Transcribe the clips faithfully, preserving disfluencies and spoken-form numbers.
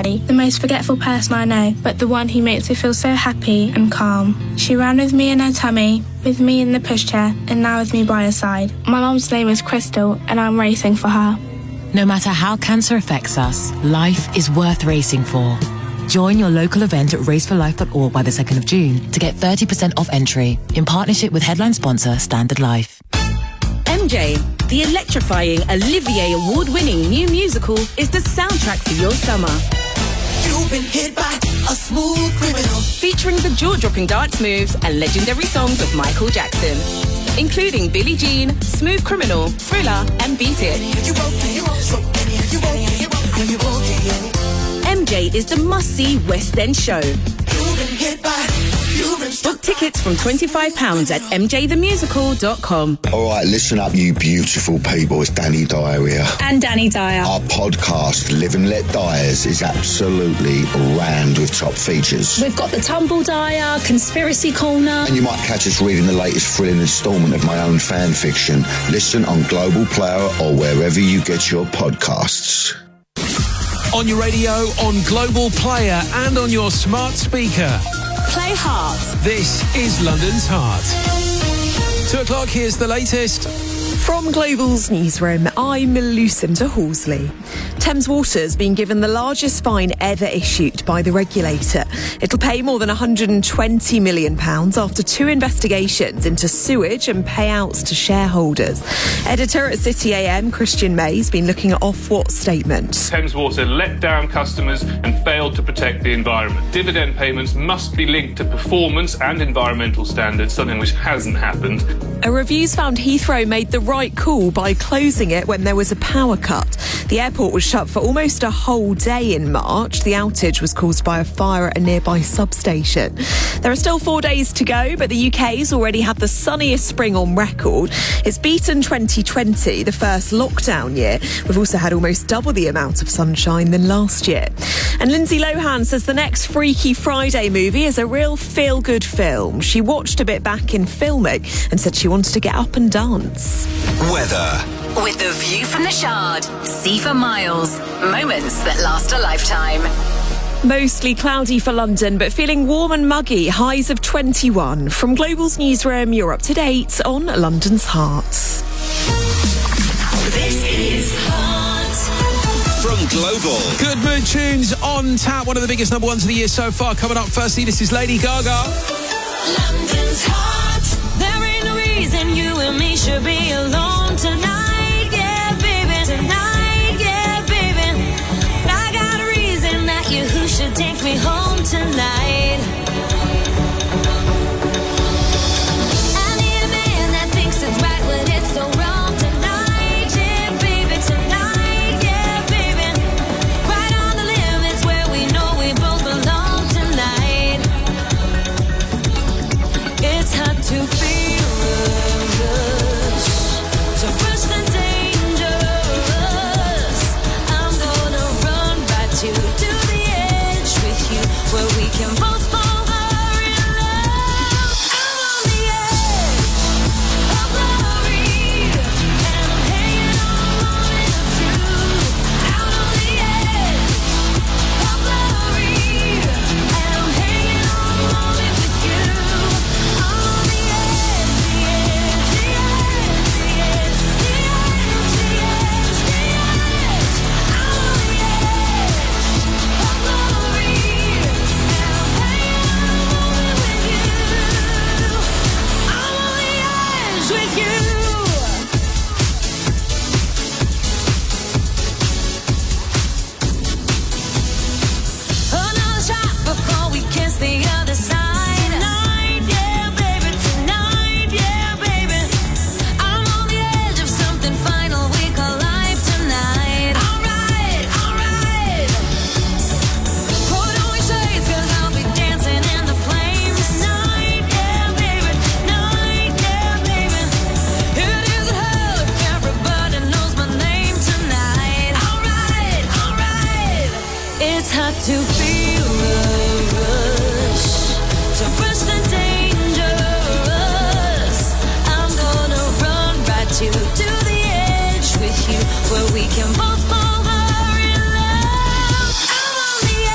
Molly, the most forgetful person I know, but the one who makes me feel so happy and calm. She ran with me in her tummy, with me in the pushchair, and now with me by her side. My mum's name is Crystal, and I'm racing for her. No matter how cancer affects us, life is worth racing for. Join your local event at race for life dot org by the second of June to get thirty percent off entry in partnership with headline sponsor Standard Life. M J, the electrifying Olivier Award-winning new musical, is the soundtrack for your summer. You've been hit by a smooth criminal. Featuring the jaw-dropping dance moves and legendary songs of Michael Jackson, including Billie Jean, Smooth Criminal, Thriller, and Beat It. M J is the must-see West End show. Book tickets from twenty-five pounds at m j the musical dot com. All right, listen up, you beautiful people. It's Danny Dyer here. And Danny Dyer. Our podcast, Live and Let Dyers, is absolutely rammed with top features. We've got the Tumble Dyer, Conspiracy Corner. And you might catch us reading the latest thrilling instalment of my own fan fiction. Listen on Global Player or wherever you get your podcasts. On your radio, on Global Player, and on your smart speaker. Play Heart. This is London's Heart. Two o'clock, here's the latest. From Global's newsroom, I'm Lucinda Horsley. Thames Water's been given the largest fine ever issued by the regulator. It'll pay more than one hundred twenty million pounds after two investigations into sewage and payouts to shareholders. Editor at City A M, Christian May, has been looking at Ofwat's statement. Thames Water let down customers and failed to protect the environment. Dividend payments must be linked to performance and environmental standards, something which hasn't happened. A review's found Heathrow made the right call by closing it when there was a power cut. The airport was shut for almost a whole day in March. The outage was caused by a fire at a nearby substation. There are still four days to go, but the U K's already had the sunniest spring on record. It's beaten twenty twenty, the first lockdown year. We've also had almost double the amount of sunshine than last year. And Lindsay Lohan says the next Freaky Friday movie is a real feel-good film. She watched a bit back in filming and said she wanted to get up and dance. Weather. With the view from the Shard, see for miles. Moments that last a lifetime. Mostly cloudy for London, but feeling warm and muggy. Highs of twenty-one. From Global's newsroom, you're up to date on London's Heart. This is Heart. From Global. Good mood tunes on tap. One of the biggest number ones of the year so far. Coming up firstly, this is Lady Gaga. London's Heart. There ain't no reason you and me should be alone tonight. Yeah, baby, tonight. Yeah, baby. I got a reason that you who should take me home tonight. I need a man that thinks it's right when it's so wrong tonight. Yeah, baby, tonight. Yeah, baby. Right on the limits where we know we both belong tonight. It's hard to feel the rush, to rush the dangerous. I'm gonna run right to, to the edge with you, where we can both fall in love. I'm on the edge of glory, and I'm hanging on with you. Out on the edge of glory, and I'm hanging on with you. On the edge, the edge, the edge, the edge, the edge, the edge, the edge. I'm on the edge of glory, and I'm hanging on with you. I'm on the edge with you. Another shot before we kiss the other side. Tonight, yeah, baby, tonight, yeah, baby. I'm on the edge of something final we call life tonight. Alright, alright. Put on your shades, cause I'll be dancing in the flames. Tonight, yeah, baby, tonight, yeah, baby. It isn't hell if everybody knows my name tonight. Alright, alright. It's hard to feel the rush, to rush the dangerous. I'm gonna run right to, to the edge with you, where we can both fall in love. I'm on the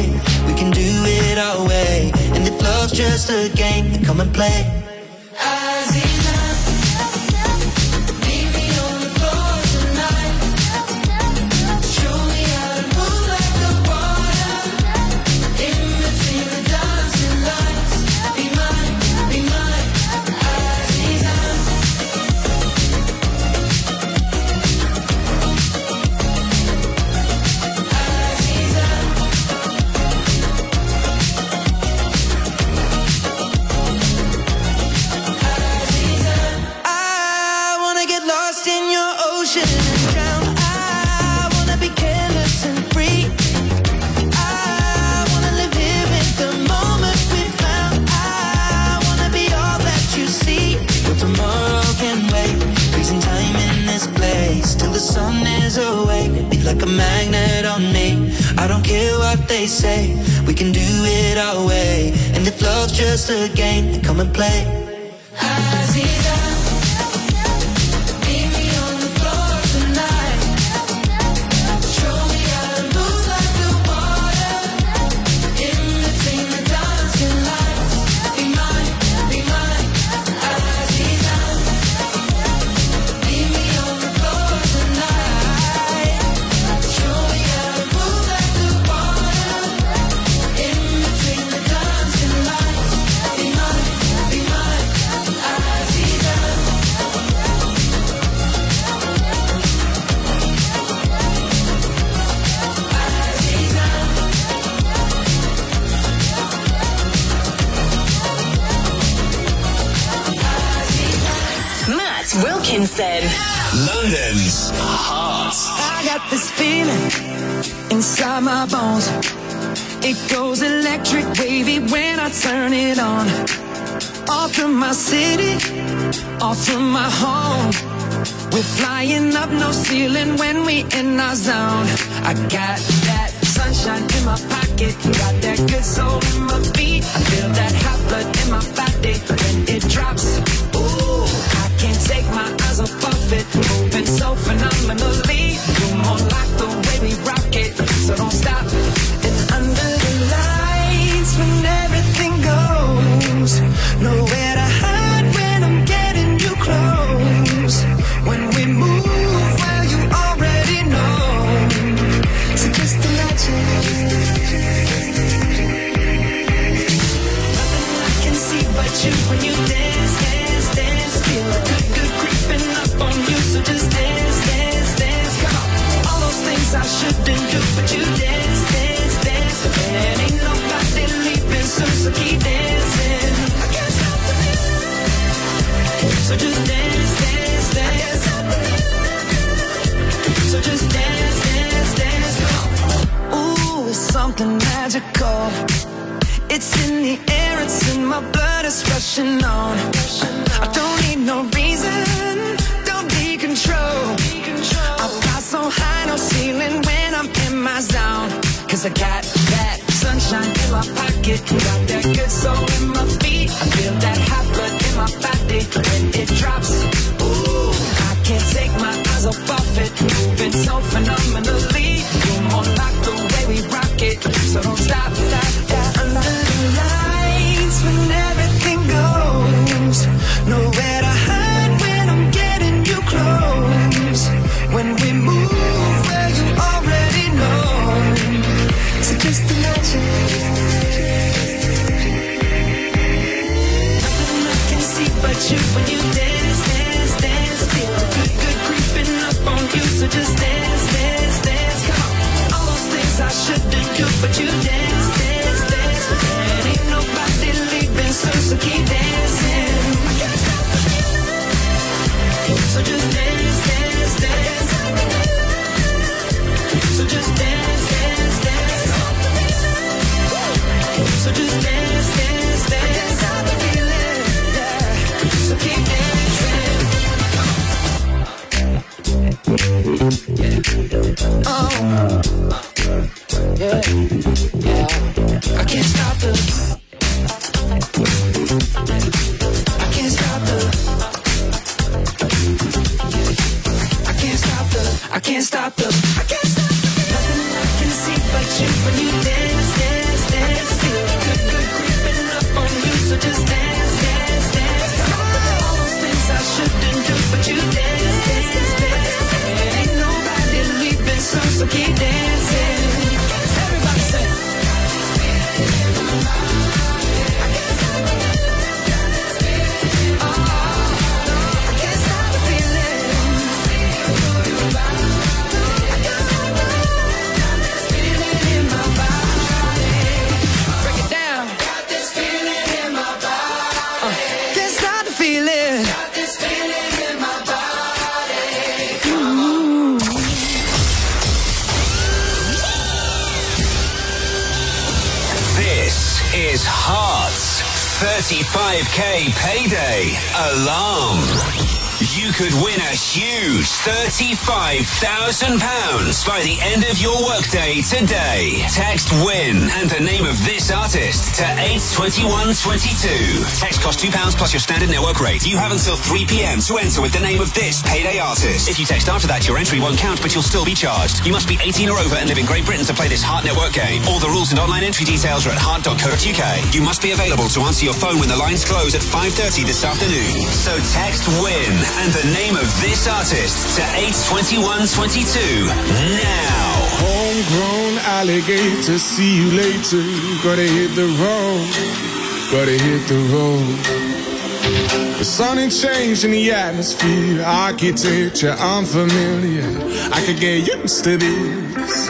say we can do it our way. And if love's just a game, then come and play. Aziza, meet me on the floor tonight. Show me how to move like the water. In between the dancing lights. Be mine, be mine, Aziza. Like a magnet on me. I don't care what they say, we can do it our way. And if love's just a game, then come and play. Aziza, meet me on the floor tonight. Show me how to move like the water. In between the dancing lights. Be mine, be mine, Aziza. Meet me on the floor tonight. Show me how to move like the water. In between the dancing lights. Be mine, be mine, Aziza. Matt Wilkinson. London's heart. I got this feeling inside my bones. It goes electric wavy when I turn it on. All through my city, all through my home. We're flying up, no ceiling when we in our zone. I got that sunshine in my pocket, got that good soul in my feet. I feel that hot blood in my body when it drops. Ooh, I can't take my eyes off of it, moving so phenomenally. You're more like the way we rock it, so don't stop. And under the lights when everything goes, nowhere to hide when I'm getting you close. When we move, well you already know. So just imagine. Nothing I can see but you when you dance, dance, dance. Feel a good, good creeping up on you. So just dance, dance, dance. Come on. All those things I shouldn't do, but you dance, dance, dance. And ain't nobody leaving soon, so keep dancing. I can't stop the feeling. So just dance, dance, dance. So just dance, dance, dance. Ooh, it's something magical. It's in the air, it's in my blood, it's rushing on. I don't need no reason, don't need control. I fly so high, no ceiling when I'm in my zone. Cause I got that sunshine in my pocket, got that good soul in my feet. I feel that hot blood in my body when it drops. Ooh, I can't take my eyes off of it, moving so phenomenally. You're more like the way we rock it, so don't stop, stop, stop. Under the lights when everything goes, nowhere to hide when I'm getting you close. When we move, well you already know. So just imagine. Nothing I can see but you when you dance, dance, dance. Feel a good, good creeping up on you. So just dance, dance, dance. Come on. All those things I shouldn't do, but you dance, dance, dance. And ain't nobody leaving soon, so keep dancing. I can't stop the feeling. So just dance, dance, dance. So just dance, dance, dance. So just dance, dance, dance. Stop the feeling, yeah. So keep dancing. Yeah. Oh, yeah, yeah. I can't stop the. I can't stop the. I can't stop the. I can't stop the. I can't stop the. Nothing I can see but you when you dance, dance. is Hearts thirty-five K Payday Alarm. You could win a huge thirty-five thousand pounds by the end of your workday today. Text WIN and the name of this artist to eight two one two two. Text costs two pounds plus your standard network rate. You have until three p.m. to enter with the name of this payday artist. If you text after that, your entry won't count, but you'll still be charged. You must be eighteen or over and live in Great Britain to play this Heart Network game. All the rules and online entry details are at heart dot co dot uk. You must be available to answer your phone when the lines close at five thirty this afternoon. So text WIN and the name of this artist to eight two one two two now. Homegrown alligator, see you later. Gotta hit the road, gotta hit the road. The sun ain't changed in the atmosphere. Architecture unfamiliar. I could get used to this.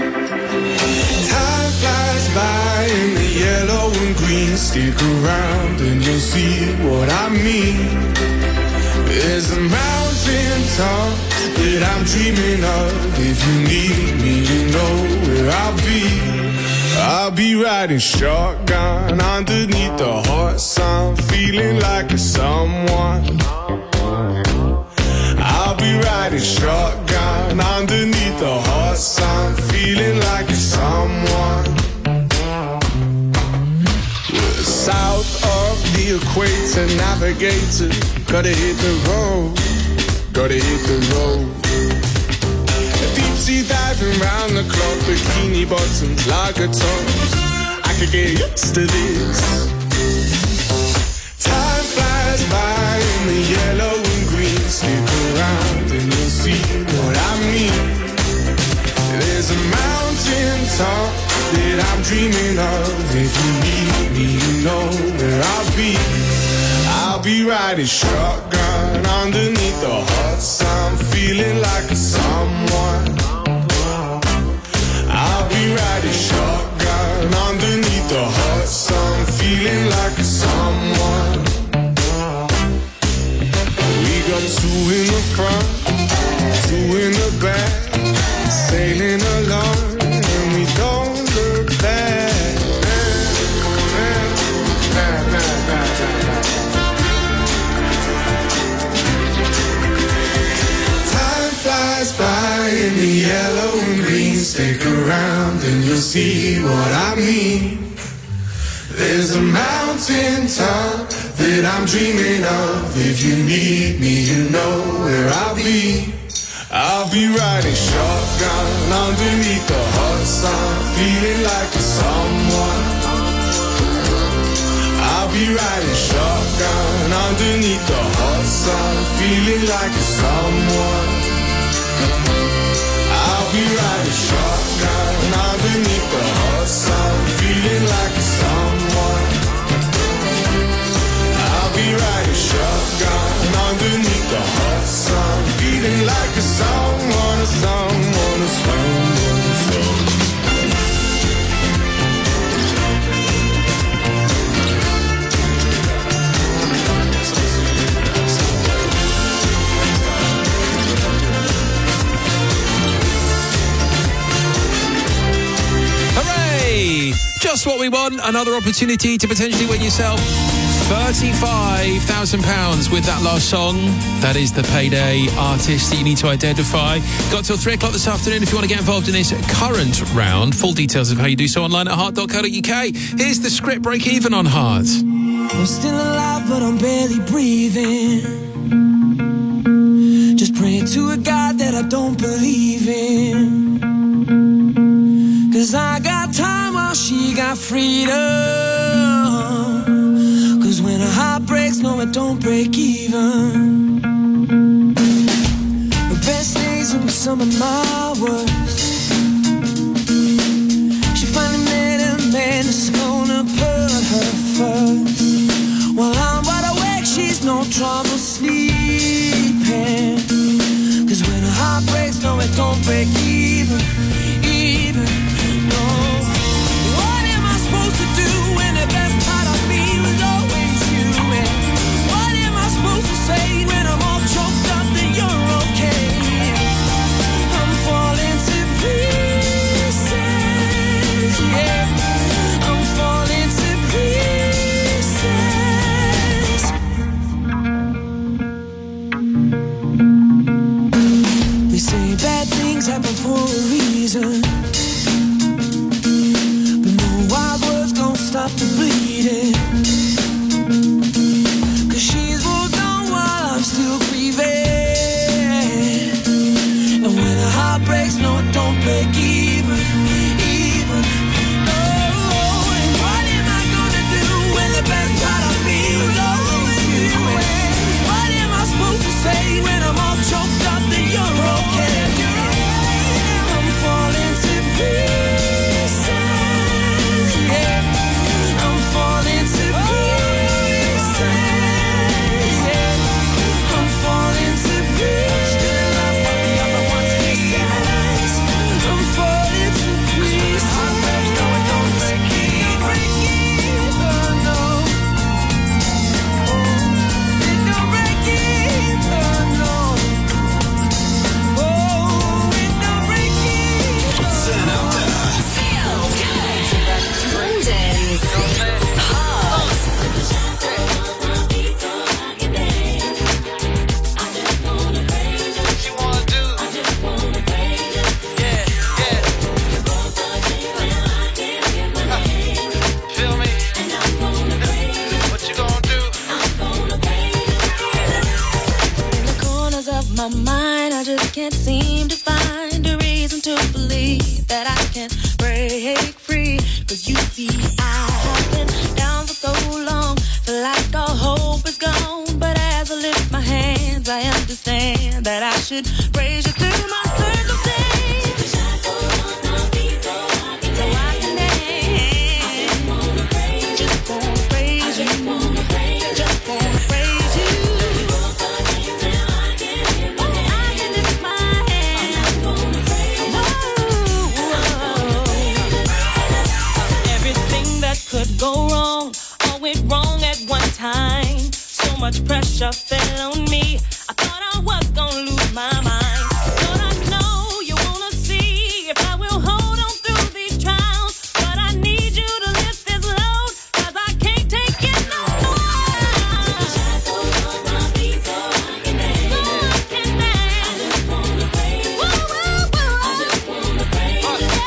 Time flies by in the yellow and green. Stick around and you'll see what I mean. There's a mountain top that I'm dreaming of. If you need me, you know where I'll be. I'll be riding shotgun underneath the hot sun, feeling like a someone. I'll be riding shotgun underneath the hot sun, feeling like a someone. We're south of the equator, navigator. Gotta hit the road, gotta hit the road. Deep sea diving round the clock, bikini bottoms, lager tops. I could get used to this. Time flies by in the yellow and green. Stick around and you'll see what I mean. There's a mountain top that I'm dreaming of. If you need me, you know where I'll be. I'll be riding shotgun underneath the hot sun, feeling like a someone. I'll be riding shotgun underneath the hot sun, feeling like a someone. We got two in the front, two in the back, sailing along, and we don't look back. Flies by in the yellow and green. Stick around and you'll see what I mean. There's a mountain top that I'm dreaming of. If you need me, you know where I'll be. I'll be riding shotgun underneath the hot sun, feeling like a someone. I'll be riding shotgun underneath the hot sun, feeling like a someone. I'll be riding shotgun underneath the hot sun, feeling like a someone. I'll be riding shotgun underneath the hot sun, feeling like a someone, a someone, a someone, a someone. Just what we want. Another opportunity to potentially win yourself thirty-five thousand pounds with that last song. That is the payday artist that you need to identify. Got till three o'clock this afternoon if you want to get involved in this current round. Full details of how you do so online at heart dot co dot uk. Here's the script break even on Heart. I'm still alive, but I'm barely breathing. Just praying to a God that I don't believe in. Cause I got time while she got freedom. Cause when a heart breaks, no, it don't break even. The best days will be some of my worst. She finally met a man that's gonna put her first. While I'm wide awake, she's no trouble sleeping. Cause when a heart breaks, no, it don't break even. Even, no. What am I supposed to do when the best part of me was always you? And what am I supposed to say when I'm all choked up that you're okay? I'm falling to should praise you through my circumstance. So I can dance. Just wanna praise you. Just wanna praise you. Oh, I can lift my hands. Whoa. Everything that could go wrong, all went wrong at one time. So much pressure fell on me. I thought I was gonna lose my mind. But I know you wanna see if I will hold on through these trials. But I need you to lift this load, 'cause I can't take it no more. Shackles on my feet so I can dance. So I can dance. I just wanna praise. Whoa, whoa, whoa. I just wanna praise. Oh, yeah.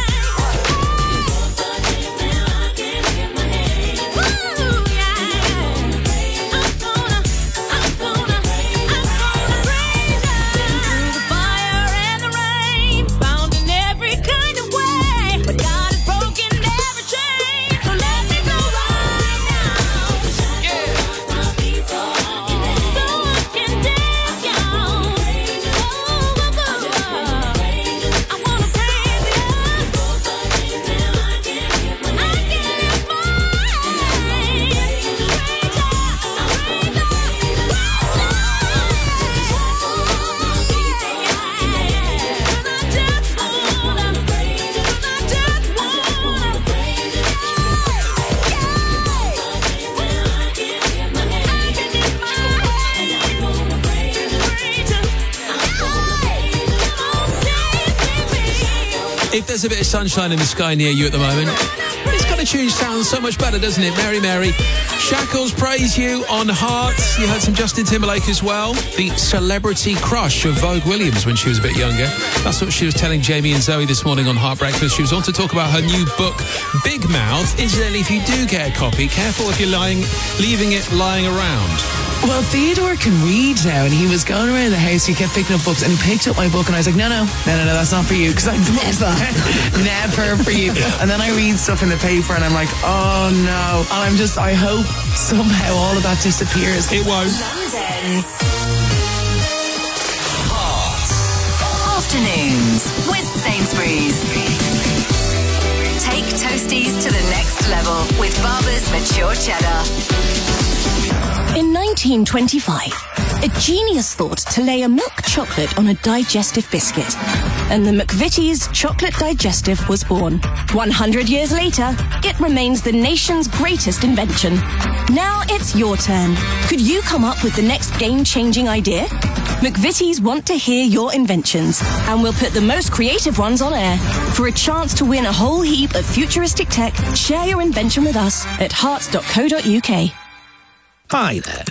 If there's a bit of sunshine in the sky near you at the moment, this kind of tune sounds so much better, doesn't it? Mary Mary. Shackles, Praise You on Heart. You heard some Justin Timberlake as well. The celebrity crush of Vogue Williams when she was a bit younger. That's what she was telling Jamie and Zoe this morning on Heart Breakfast. She was on to talk about her new book, Big Mouth. Incidentally, if you do get a copy, careful if you're lying, leaving it lying around. Well, Theodore can read now, and he was going around the house, he kept picking up books, and he picked up my book, and I was like, no, no, no, no, no, that's not for you, because I never, never for you. And then I read stuff in the paper, and I'm like, oh, no. And I'm just, I hope somehow all of that disappears. It won't. London's Hot Afternoons with Sainsbury's. Take toasties to the next level with Barber's Mature Cheddar. In nineteen twenty-five, a genius thought to lay a milk chocolate on a digestive biscuit, and the McVitie's Chocolate Digestive was born. one hundred years later, it remains the nation's greatest invention. Now it's your turn. Could you come up with the next game-changing idea? McVitie's want to hear your inventions, and we'll put the most creative ones on air. For a chance to win a whole heap of futuristic tech, share your invention with us at hearts dot co dot uk. Hi there.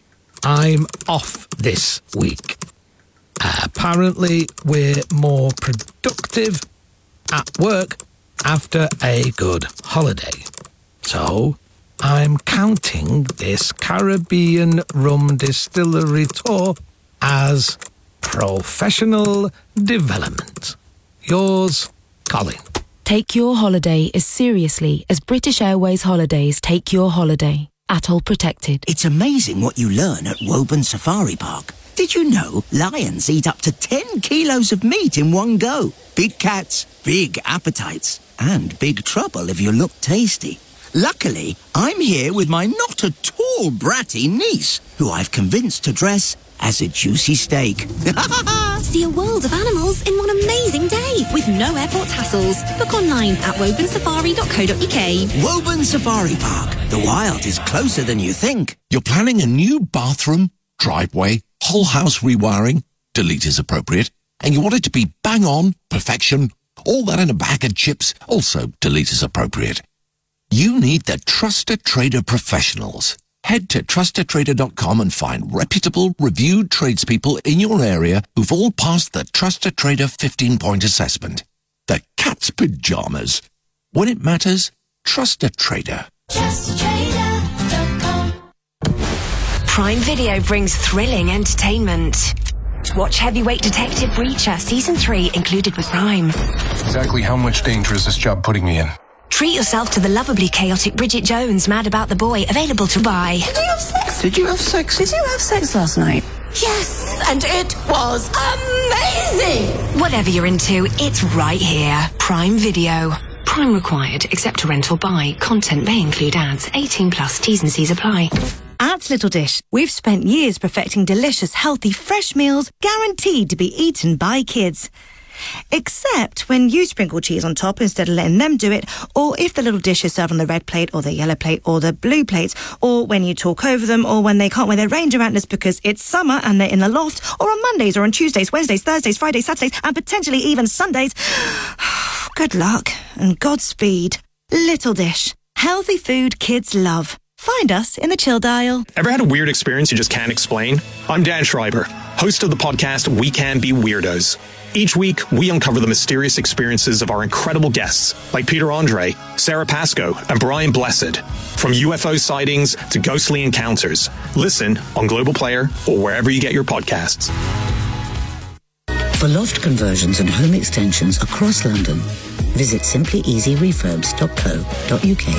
I'm off this week. Uh, apparently, we're more productive at work after a good holiday. So, I'm counting this Caribbean rum distillery tour as professional development. Yours, Colin. Take your holiday as seriously as British Airways Holidays take your holiday. Atoll protected. It's amazing what you learn at Woburn Safari Park. Did you know lions eat up to ten kilos of meat in one go? Big cats, big appetites, and big trouble if you look tasty. Luckily, I'm here with my not at all bratty niece, who I've convinced to dress as a juicy steak. See a world of animals in one amazing day with no airport hassles. Book online at woburn safari dot co dot uk. Woburn Safari Park. The wild is closer than you think. You're planning a new bathroom, driveway, whole house rewiring, delete is appropriate, and you want it to be bang on, perfection, all that in a bag of chips, also delete is appropriate. You need the Trusted Trader professionals. Head to trusted trader dot com and find reputable, reviewed tradespeople in your area who've all passed the Trusted Trader fifteen-point assessment. The cat's pajamas. When it matters, trust a trader. trust trader dot com. Prime Video brings thrilling entertainment. Watch Heavyweight Detective Breacher Season three included with Prime. Exactly how much danger is this job putting me in? Treat yourself to the lovably chaotic Bridget Jones, Mad About the Boy, available to buy. Did you have sex? Did you have sex? Did you have sex last night? Yes, and it was amazing. Whatever you're into, it's right here. Prime Video. Prime required, except to rent or buy. Content may include ads. eighteen plus, T's and C's apply. At Little Dish, we've spent years perfecting delicious, healthy, fresh meals guaranteed to be eaten by kids. Except when you sprinkle cheese on top instead of letting them do it, or if the little dish is served on the red plate or the yellow plate or the blue plate, or when you talk over them, or when they can't wear their ranger antlers because it's summer and they're in the loft, or on Mondays or on Tuesdays, Wednesdays, Thursdays, Fridays, Saturdays, and potentially even Sundays. Good luck and Godspeed. Little Dish. Healthy food kids love. Find us in the chill dial. Ever had a weird experience you just can't explain? I'm Dan Schreiber, host of the podcast We Can Be Weirdos. Each week, we uncover the mysterious experiences of our incredible guests, like Peter Andre, Sarah Pascoe, and Brian Blessed. From U F O sightings to ghostly encounters. Listen on Global Player or wherever you get your podcasts. For loft conversions and home extensions across London, visit simply easy refurbs dot co dot uk.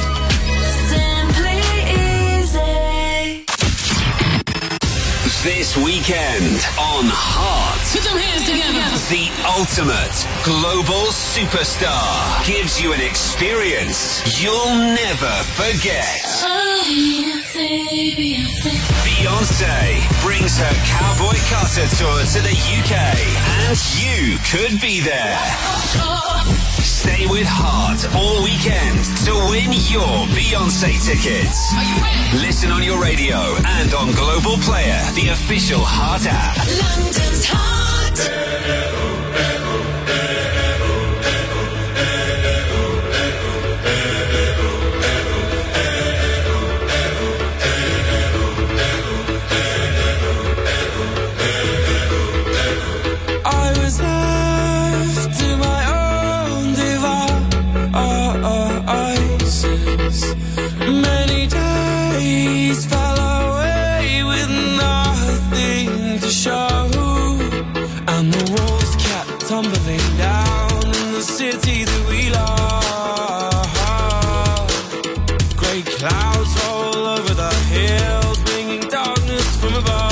This weekend on Heart. Put them hands together. The ultimate global superstar gives you an experience you'll never forget. Beyonce brings her Cowboy Carter tour to the U K, and you could be there. Stay with Heart all weekend to win your Beyonce tickets. Listen on your radio and on Global Player, the official Heart app. London's Heart. I was left to my own devices. Many days fell away with nothing to show, and the walls kept tumbling down in the city that we love. Grey clouds roll over the hills, bringing darkness from above.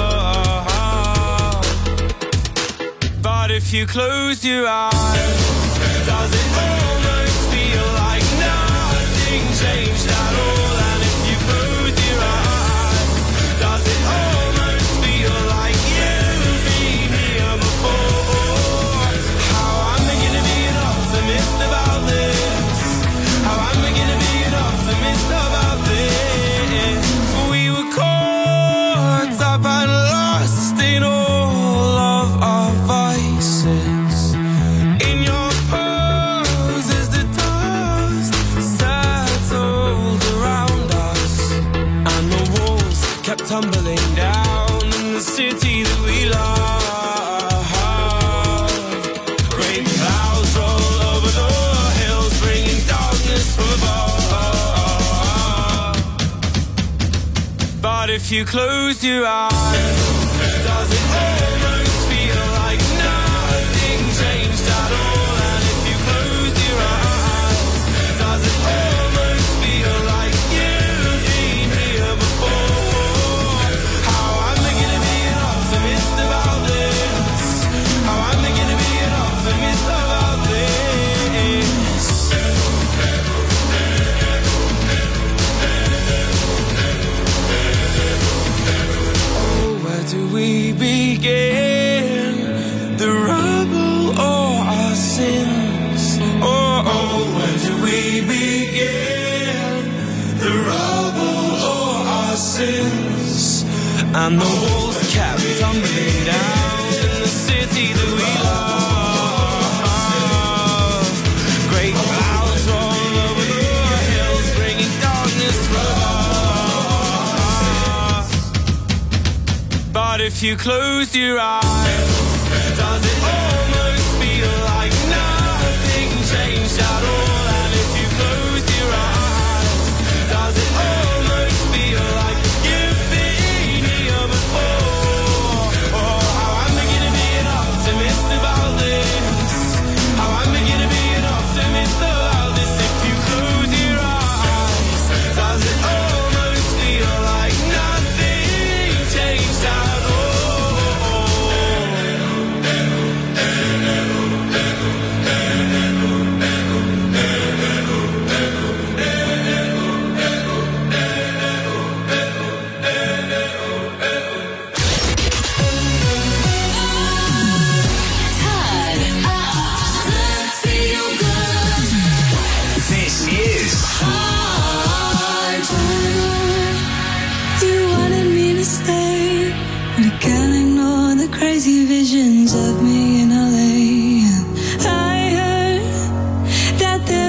But if you close your eyes, does it almost feel like nothing changed at all? And if you close your eyes, does it almost feel like you've been here before? How am I gonna be an optimist about this? How am I gonna be an optimist about this? We were caught up and lost in all of our vices. In your poses, the dust settled around us, and the walls kept tumbling down in the city that we love. Great clouds roll over the hills, bringing darkness from above. But if you close your eyes, does it almost feel like nothing changed at all? And if you close your eyes, does it almost feel like you've been here before? How am I gonna be an optimist about this? How am I gonna be an optimist about this? Oh, where do we begin? The rubble or our sins? Oh, oh, where do we begin? The rubble or our sins? And the walls kept tumbling down in the city that we love. Great clouds roll over the hills, bringing darkness from above. But if you close your eyes, does it almost feel like nothing changed at all? And if you close your eyes, does it almost feel like you've been here before? Oh, how am I gonna be an optimist about this? How am I gonna be an optimist about this? If you close your eyes, does it almost feel like nothing changed at all?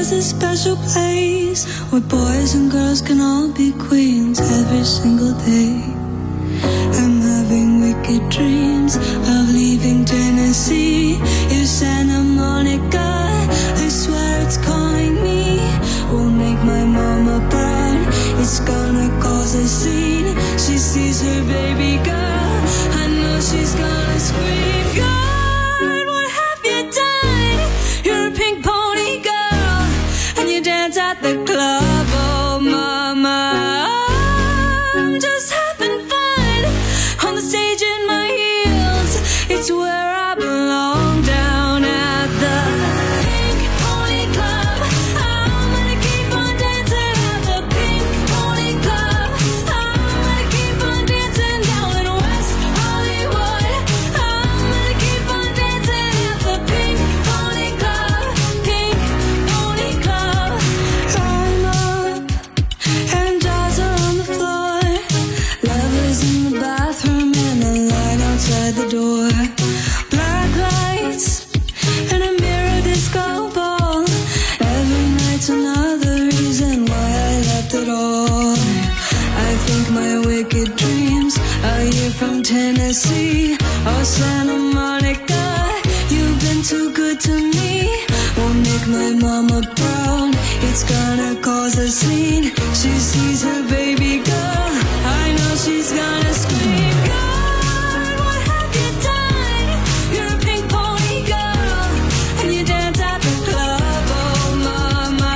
is a special place where boys and girls can all be queens every single day. I'm having wicked dreams of leaving Tennessee. If Santa Monica, I swear it's calling me, won't make my mama proud. It's gonna cause a scene. She sees her baby girl, I know she's gonna scream. God, what have you done? You're a pink pony girl, and you dance at the club. Oh mama, I'm just having fun on the stage in my heels. It's where I belong, down at the Pink Pony Club. I'm gonna keep on dancing at the Pink Pony Club. I'm gonna keep on dancing down in West Hollywood. I'm gonna keep on dancing at the Pink Pony Club. Pink Pony Club. I'm up and dolls are on the floor. Lovers in the bathroom and a line outside the door. Black lights and a mirror disco ball. Every night's another reason why I left it all. I think my wicked dreams are here from Tennessee. Oh Santa Monica, you've been too good to me. Won't make my mama proud. It's gonna cause a scene. She sees her baby girl, I know she's gonna scream. God, what have you done? You're a pink pony girl, and you dance at the club. Oh mama,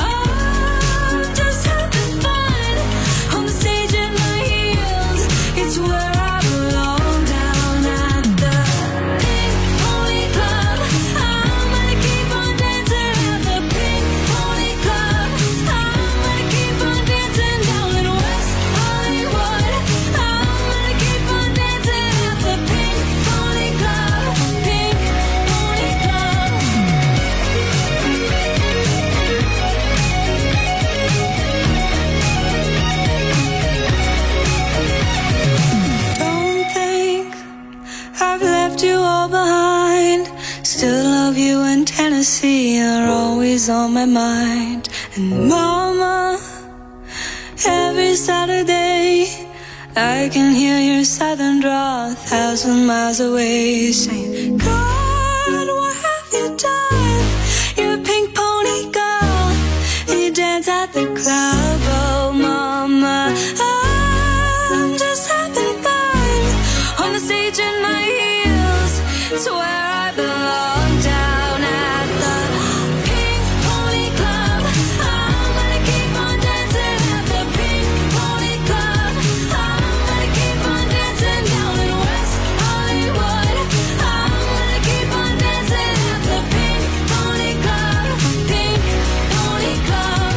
I'm just having fun on the stage in my heels. It's where I belong, down at the Pink Pony Club. I'm gonna keep on dancing at the Pink Pony Club. I'm gonna keep on dancing down in West Hollywood. I'm gonna keep on dancing at the Pink Pony Club. Pink Pony Club. Don't think I've left you all behind. Still love you in Tennessee, you're always on my mind. And mama, every Saturday I can hear your southern drawl a thousand miles away, saying, God, what have you done? You're a pink pony girl, and you dance at the club. Oh mama, I'm just having fun on the stage in my heels. It's where I belong, down at the Pink Pony Club. I'm gonna keep on dancing at the Pink Pony Club. I'm gonna keep on dancing down in West Hollywood. I'm gonna keep on dancing at the Pink Pony Club. Pink Pony Club.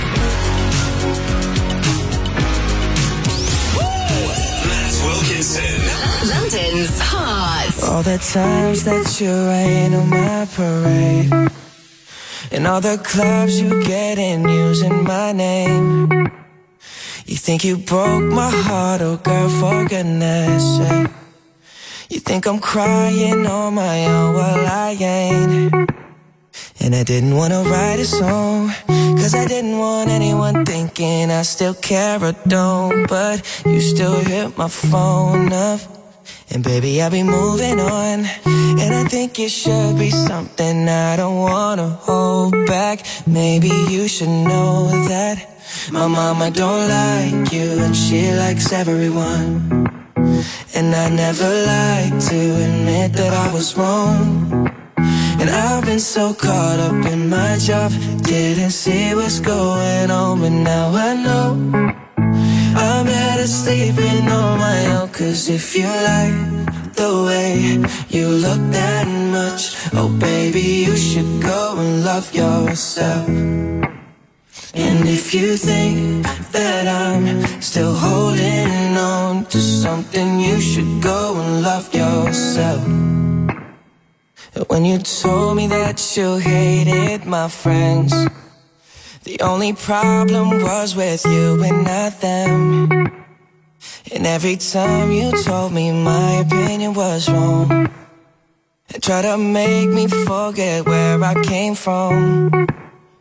Matt Wilkinson. London's Heart. All the times that you rain on my parade, and all the clubs you get in using my name. You think you broke my heart, oh girl, for goodness sake. You think I'm crying on my own, well I ain't. And I didn't wanna write a song, cause I didn't want anyone thinking I still care or don't. But you still hit my phone up, and baby, I'll be moving on. And I think it should be something I don't wanna hold back. Maybe you should know that my mama don't like you, and she likes everyone. And I never like to admit that I was wrong. And I've been so caught up in my job, didn't see what's going on. But now I know I'm better sleeping on my own. Cause if you like the way you look that much, oh baby, you should go and love yourself. And if you think that I'm still holding on to something, you should go and love yourself. When you told me that you hated my friends, the only problem was with you and not them. And every time you told me my opinion was wrong, and try to make me forget where I came from.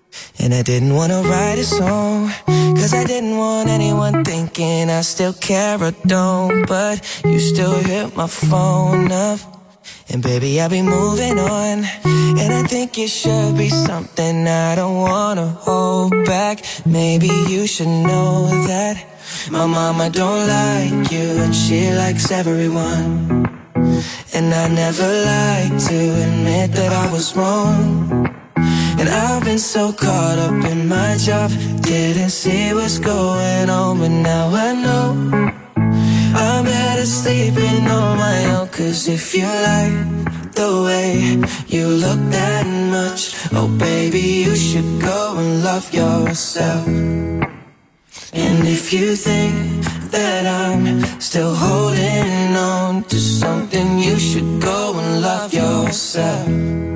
And I didn't want to write a song, cause I didn't want anyone thinking I still care or don't. But you still hit my phone up, and baby, I'll be moving on. And I think it should be something I don't wanna hold back. Maybe you should know that my mama don't like you, and she likes everyone. And I never like to admit that I was wrong. And I've been so caught up in my job, didn't see what's going on. But now I know I'm better sleeping on my own. Cause if you like the way you look that much, oh baby, you should go and love yourself. And if you think that I'm still holding on to something, you should go and love yourself.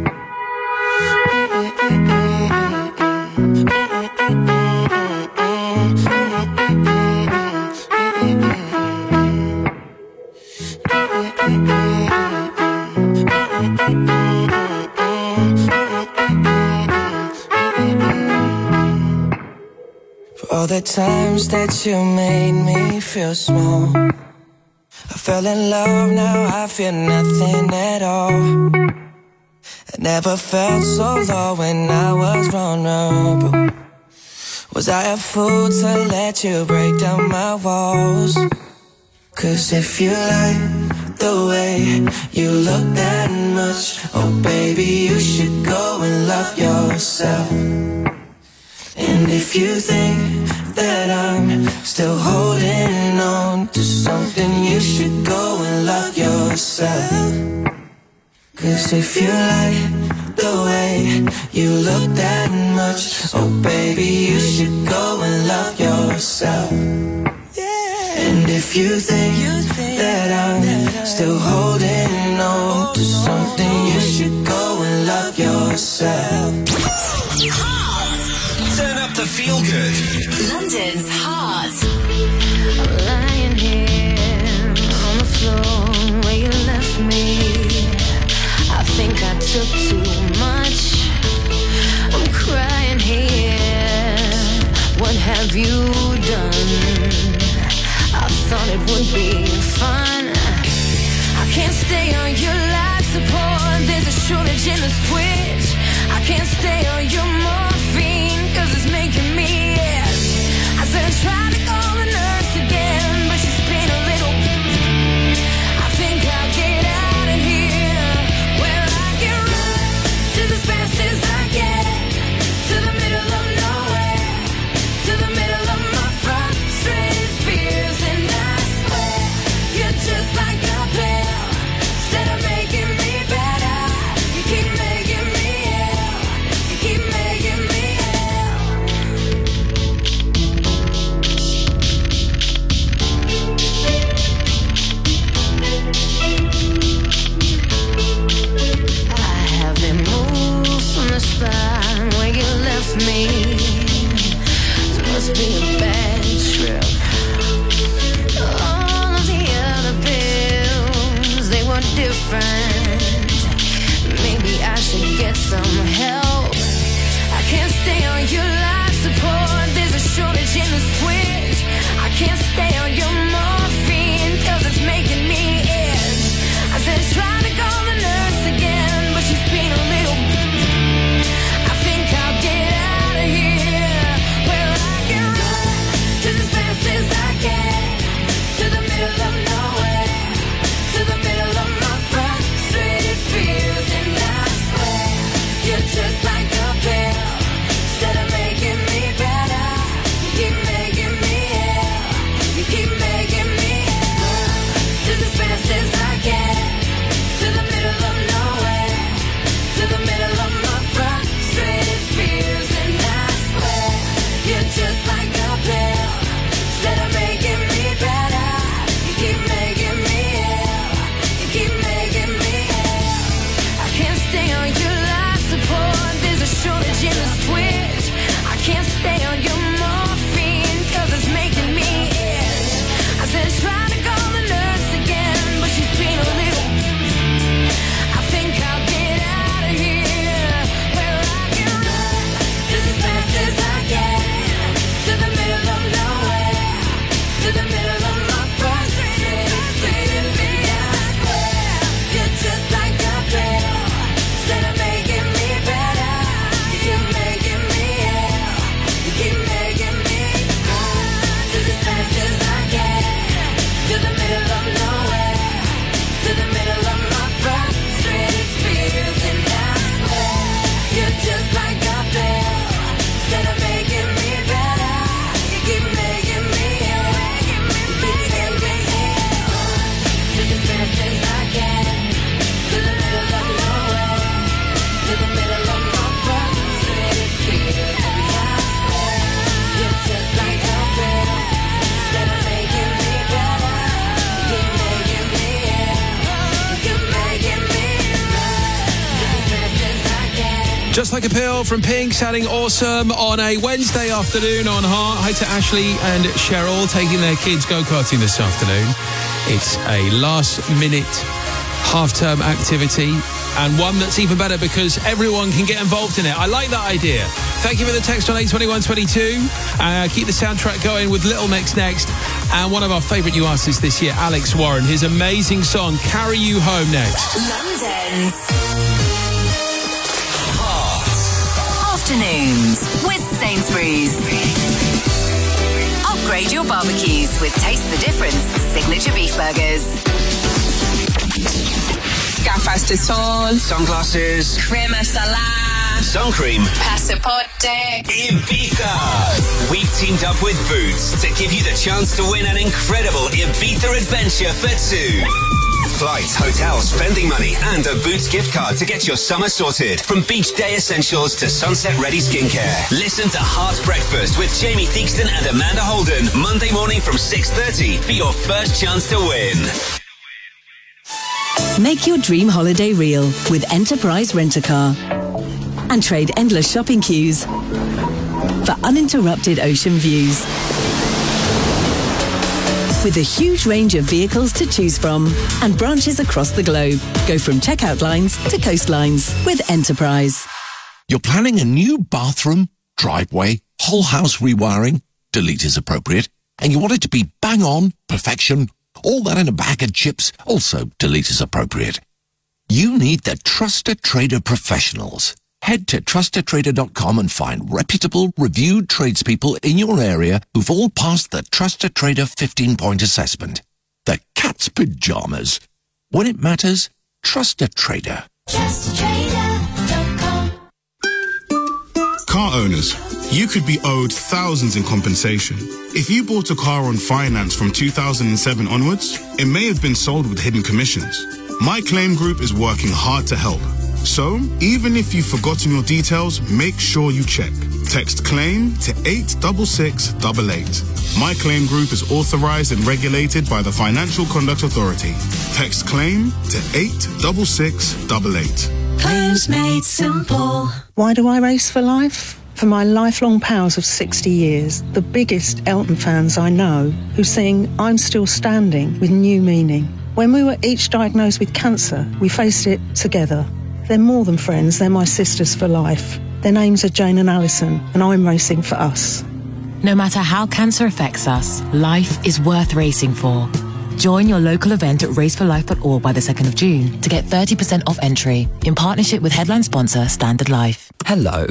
For all the times that you made me feel small, I fell in love, now I feel nothing at all. I never felt so low when I was vulnerable. Was I a fool to let you break down my walls? Cause if you like the way you look that much, oh baby, you should go and love yourself. And if you think that I'm still holding on to something, you should go and love yourself. Cause if you like the way you look that much, oh baby, you should go and love yourself. And if you think that I'm still holding on to something, you should go and love yourself. Turn up the feel good. London's Heart. I'm lying here on the floor where you left me. I think I took too much. I'm crying here. What have you done? I thought it would be fun. I can't stay on your life support. There's a shortage in the switch. I can't stay on your morphine, cause it's making me itch. I said I tried to call the nurse again, but she's been a little. I think I'll get out of here, where I can run just as fast as I can, to the middle of nowhere, to the middle of my frustrated fears. And I swear, you're just like a pill. Instead of making me better, you keep making me ill. You keep making me ill. I haven't moved from the spot where you left me. This must be a bad trip. All of the other pills, they were different. Maybe I should get some help. I can't stay on your life support. There's a shortage in the switch. I can't stay on your morphine, cause it's making me itch. I said try to call the nurse again, but she's been a little. I think I'll get out of here, where I can run just as fast as I can, to the middle of nowhere, to the middle of my frustrated fears. And I swear, you're just like Like a Pill from Pink sounding awesome on a Wednesday afternoon on Heart. Hi to Ashley and Cheryl taking their kids go-karting this afternoon. It's a last-minute half-term activity and one that's even better because everyone can get involved in it. I like that idea. Thank you for the text on eight twenty-one twenty-two. Uh, keep the soundtrack going with Little Mix next. And one of our favourite new artists this year, Alex Warren. His amazing song, Carry You Home, next. London's Hot Afternoons with Sainsbury's. Upgrade your barbecues with Taste the Difference signature beef burgers. Gafas de sol, Sunglasses. crema salada, Sun cream. pasaporte. Ibiza. We've teamed up with Boots to give you the chance to win an incredible Ibiza adventure for two. Flights, hotels, spending money, and a Boots gift card to get your summer sorted. From beach day essentials to sunset-ready skincare. Listen to Heart Breakfast with Jamie Theakston and Amanda Holden. Monday morning from six thirty for your first chance to win. Make your dream holiday real with Enterprise Rent-A-Car. And trade endless shopping queues for uninterrupted ocean views. With a huge range of vehicles to choose from and branches across the globe. Go from checkout lines to coastlines with Enterprise. You're planning a new bathroom, driveway, whole house rewiring, delete is appropriate, and you want it to be bang on, perfection, all that in a bag of chips, also delete is appropriate. You need the Trusted Trader professionals. Head to trusted trader dot com and find reputable, reviewed tradespeople in your area who've all passed the Trusted Trader fifteen-point assessment. The cat's pajamas. When it matters, trust a trader. trust trader dot com. Car owners, you could be owed thousands in compensation. If you bought a car on finance from two thousand seven onwards, it may have been sold with hidden commissions. My Claim Group is working hard to help. So, even if you've forgotten your details, make sure you check. Text CLAIM to eight six six eight eight. My Claim Group is authorized and regulated by the Financial Conduct Authority. Text CLAIM to eight six six eight eight. Claims made simple. Why do I race for life? For my lifelong pals of sixty years, the biggest Elton fans I know, who sing I'm Still Standing with new meaning. When we were each diagnosed with cancer, we faced it together. They're more than friends, they're my sisters for life. Their names are Jane and Alison, and I'm racing for us. No matter how cancer affects us, life is worth racing for. Join your local event at race for life dot org by the second of June to get thirty percent off entry in partnership with headline sponsor Standard Life. Hello.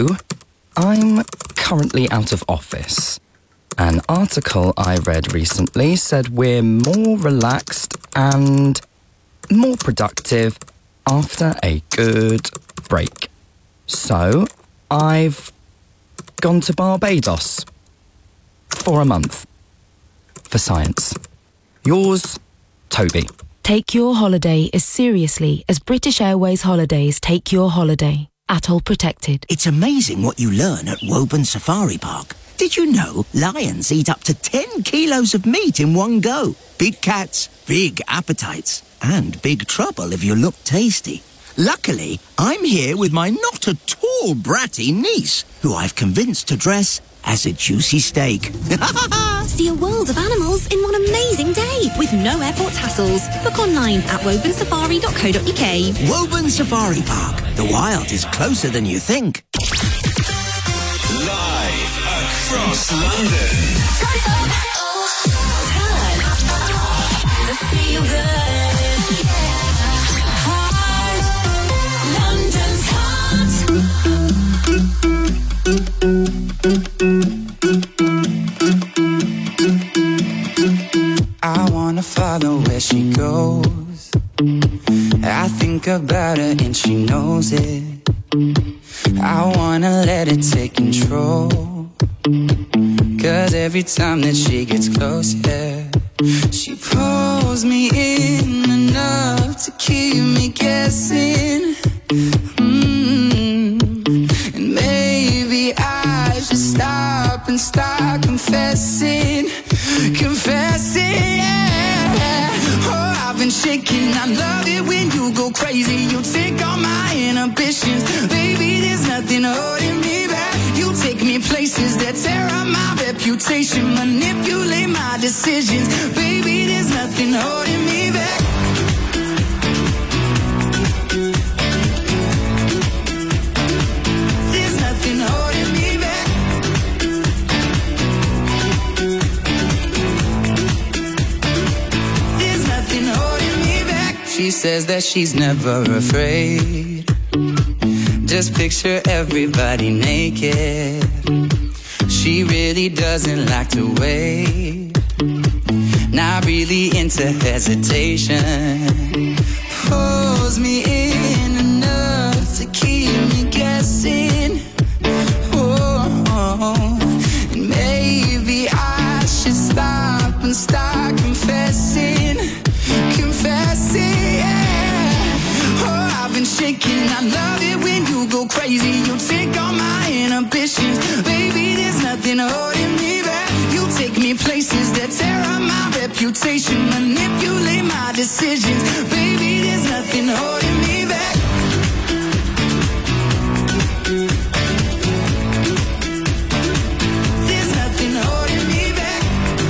I'm currently out of office. An article I read recently said we're more relaxed and more productive after a good break. So, I've gone to Barbados for a month for science. Yours, Toby. Take your holiday as seriously as British Airways Holidays take your holiday. Atoll protected. It's amazing what you learn at Woburn Safari Park. Did you know lions eat up to ten kilos of meat in one go? Big cats, big appetites, and big trouble if you look tasty. Luckily, I'm here with my not at all bratty niece, who I've convinced to dress as a juicy steak. See a world of animals in one amazing day with no airport hassles. Book online at woburn safari dot co dot uk. Woburn Safari Park. The wild is closer than you think. Live across London. The feel good. Heart. London's heart. I wanna follow where she goes. I think about her and she knows it. I wanna let it take control. Cause every time that she gets close, yeah, she pulls me in enough to keep me guessing. Mm. And maybe I should stop and start confessing. Confessing, yeah. Oh, I've been shaking. I love it when you go crazy. You take all my inhibitions. Baby, there's nothing. Oh, places that tear up my reputation, manipulate my decisions. Baby, there's nothing holding me back. There's nothing holding me back. There's nothing holding me back. She says that she's never afraid. Just picture everybody naked. She really doesn't like to wait. Not really into hesitation. Pulls me in enough to keep me guessing. Oh, and maybe I should stop and start confessing. Confessing, yeah. Oh, I've been shaking. I love it when you go crazy. You take all my inhibitions. Baby, there's nothing holding me back. You take me places that tear up my reputation, manipulate my decisions. Baby, there's nothing holding me back. There's nothing holding me back.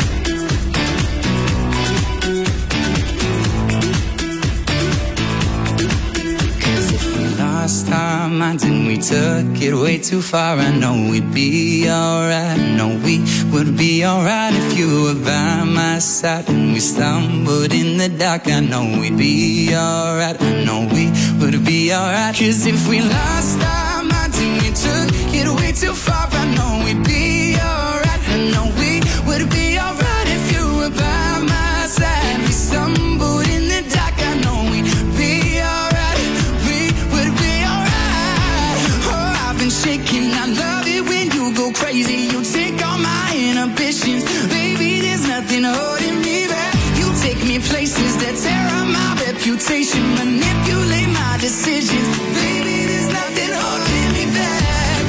Cause if we lost our minds and we took it way too far, I know we'd be alright. I know we would be alright if you were by my side. And we stumbled in the dark, I know we'd be alright. I know we would be alright. Cause if we lost our minds and we took it way too far, I know we'd be alright. I know we would be alright if you were by my side. We stumbled in the dark, I know we'd be alright. We would be alright. Oh, I've been shaking. I love it when you go crazy. You take all my inhibitions. Baby, there's nothing holding me back. You take me places that tear up my reputation, manipulate my decisions. Baby, there's nothing holding me back.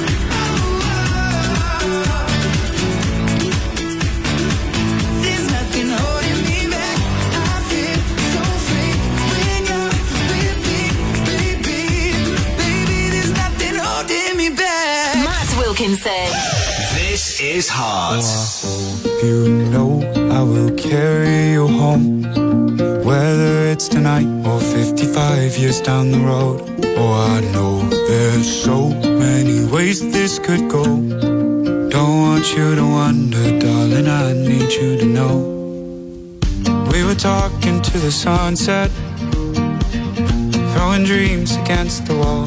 There's nothing holding me back. I feel so free when you're with me, baby. Baby, there's nothing holding me back. Matt Wilkinson. This is Heart. You know I will carry you home, whether it's tonight or fifty-five years down the road. Oh, I know there's so many ways this could go. Don't want you to wonder, darling, I need you to know. We were talking to the sunset, throwing dreams against the wall.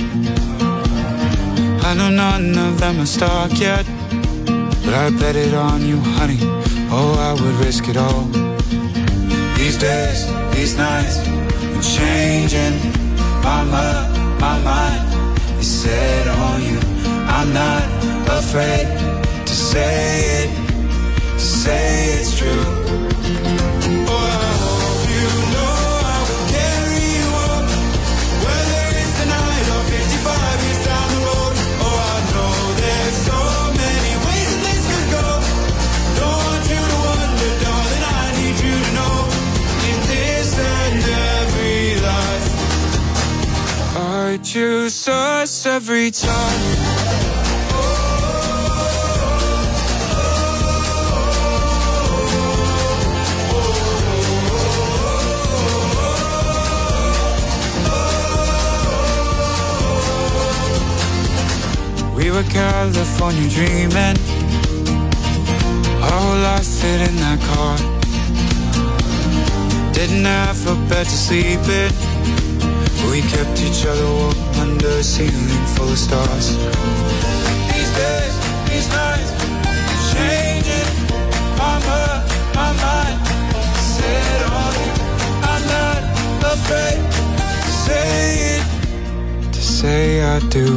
I know none of them are stuck yet, but I bet it on you, honey. Oh, I would risk it all. These days, these nights, I'm changing. My mind, my mind is set on you. I'm not afraid to say it, to say it's true. Oh, I hope you know I will carry you up, whether it's tonight or fifty-five years down the road. Oh, I know there's so many ways that this could go. Don't want you to wonder, darling, I need you to know. In this and every life, I choose us every time. We were California dreaming, our whole life fit in that car. Didn't have a bed to sleep in, but we kept each other warm under a ceiling full of stars. These days, these nights, changing. My mind, my mind, set on you. I'm not afraid to say it, to say I do.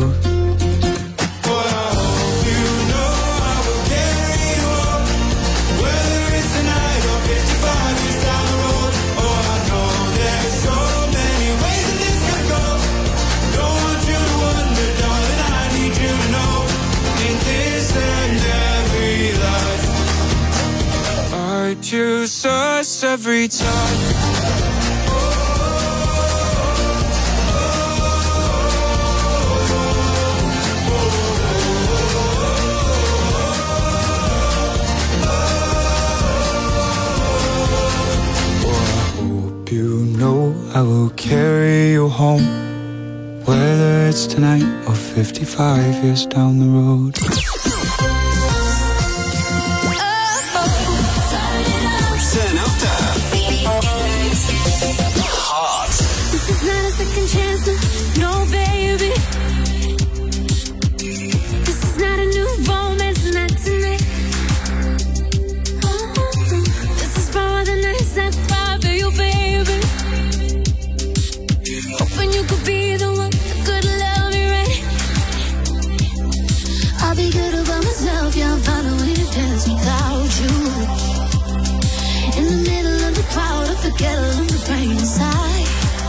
Choose us every time. I will carry you home, whether it's tonight or fifty-five years down the road. Turn up the Heart. This is not a second chance, no, no baby. This is not a new romance, not tonight. Oh, this is for the nights I cry for you, baby. Hoping you could be the one that could love me right. I'll be good about myself, yeah, I'll find a way to dance without you. In the middle of the crowd, I forget all of the pain inside.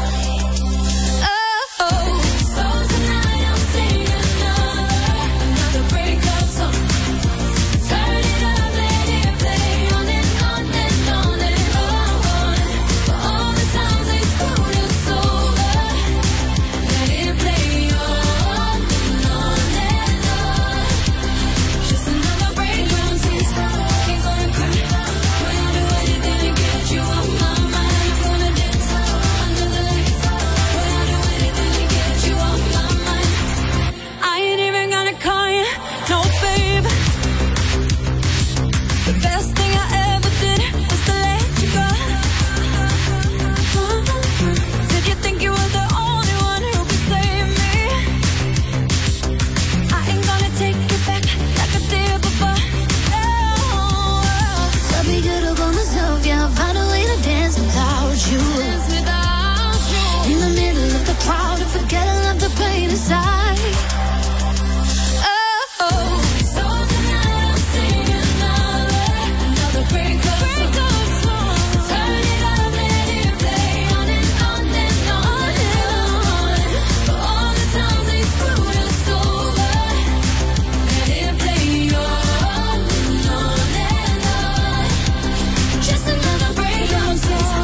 Oh, oh. So tonight I'm singing another, another breakup song. Turn it up, let it play on and on and on and on. For all the times they screwed us over, let it play on and on and on. Just another breakup song. Ain't gonna cry. You on my mind, I'm gonna dance under the lights. When I do anything to get you off my mind. I ain't even gonna call you, no babe. The best thing I ever did was to let you go. Did you think you were the only one who could save me? I ain't gonna take it back like I did before. No. So be good about myself, yeah, I'll find a way to dance without you. Dance without you. In the middle of the crowd, I forget all of the pain inside. Oh, oh. So tonight I'm singing another, another breakup song. Turn it up, let it play on and on and on and on. For all the times they screwed us over, let it play on and on and on. Just another breakup song.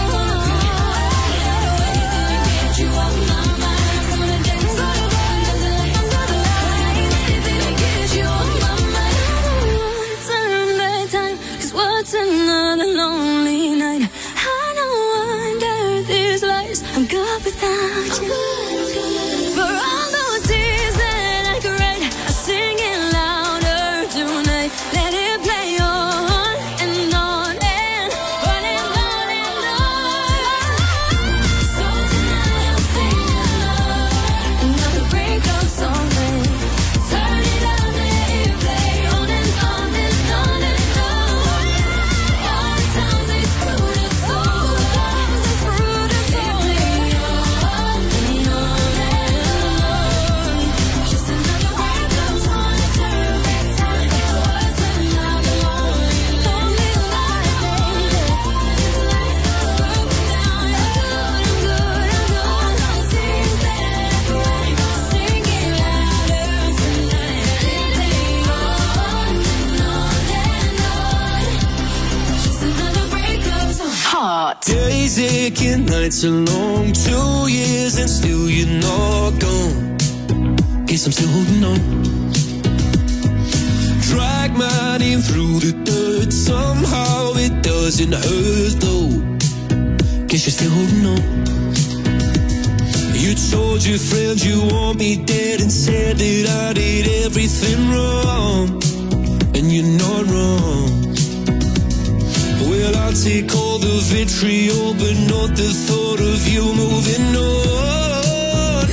You off my mind, I'm gonna dance under the lights. Anything to get you off my mind. I don't wanna turn back time, 'cause what's another lonely night? I know under these lights, I'm good without you. For all those tears that I cried, I sing it louder tonight. Let it play on and on and on and on and on. So tonight I'm singing another, another breakup song. Turn it up, let it play on and on and on and on. All the times they screwed us over, they screwed us over. Let it play on and on and on. Just another breakup song. Turn back time. What's another lonely, lonely night, baby? It's like broken down. I'm good, I'm good, I'm good. I see that I cry. Sing it louder tonight. Let it play on and on and on. Just another breakup song. Heart. Days aching, nights are long. Two years and still you're not gone. Guess I'm still holding on. Drag my name through the dirt. Somehow it doesn't hurt though. Guess you're still holding on. You told your friends you want me dead and said that I did everything wrong. And you're not wrong. Well, I'll take all the vitriol, but not the thought of you moving on.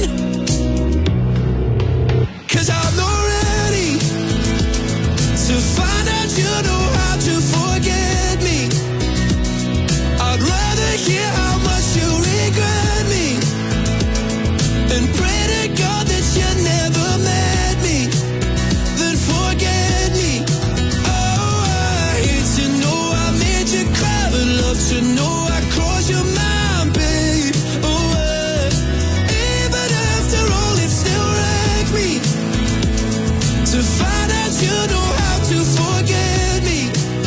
'Cause I'm not ready to find out you know how to forget me. I'd rather hear how much you regret me and pray to God that you never met me, then forget me. Oh, I hate to know I made you cry, but love to know I crossed your mind, babe. Oh, uh, even after all, it still wrecks me to find out you know how to forget me.